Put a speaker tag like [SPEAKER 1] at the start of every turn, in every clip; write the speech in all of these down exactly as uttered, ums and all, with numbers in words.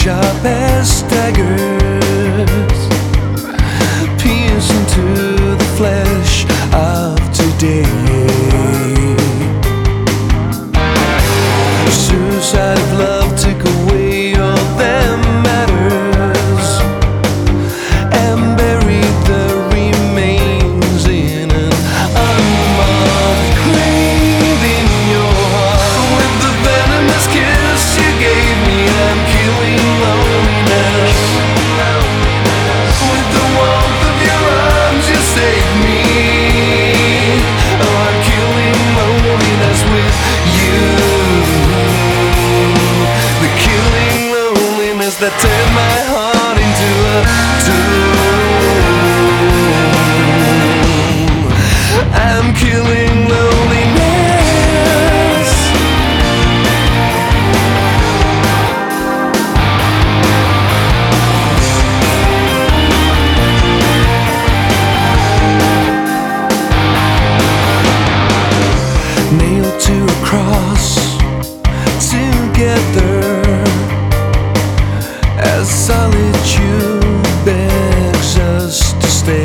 [SPEAKER 1] sharp as daggers, pierce into the flesh of today. Suicide of love took away all that matters and buried the remains in an unmarked grave in your heart. With the venomous kiss you gave me, I'm killing loneliness. With the warmth of your arms you saved me. Oh, I'm killing loneliness with you. The killing loneliness that turned my heart into a tomb. I'm killing loneliness. Nailed to a cross together as solitude begs us to stay.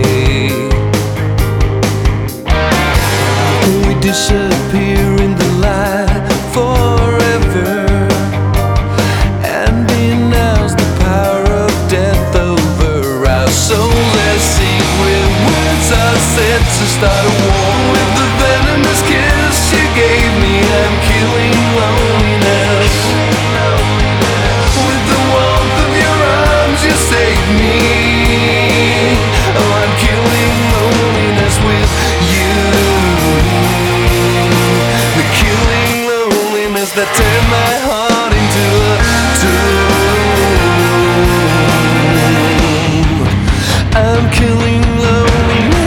[SPEAKER 1] We disappear in the light forever, and denounce the power of death over our souls as sing with words are said to start a war. With the venomous kiss you gave me, I'm killing loneliness. With the warmth of your arms you saved me. Oh, I'm killing loneliness with you. The killing loneliness that turned my heart into a tomb. I'm killing loneliness.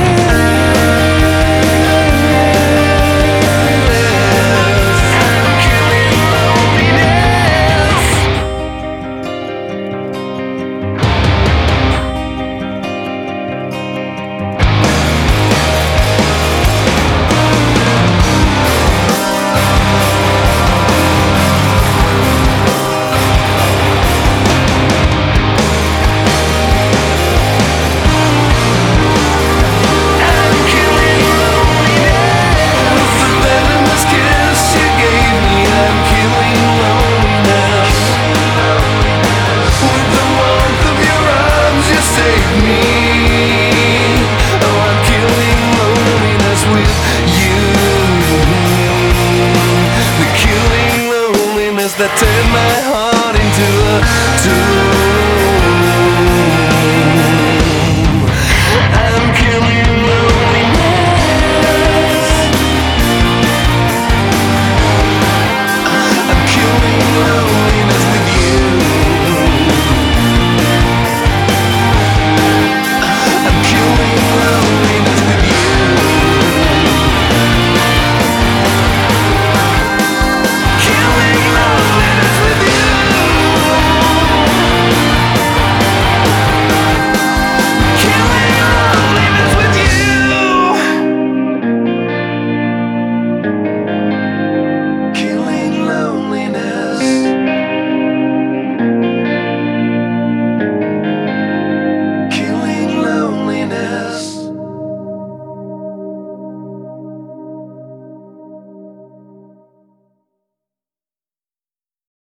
[SPEAKER 1] That turned my heart into a tomb.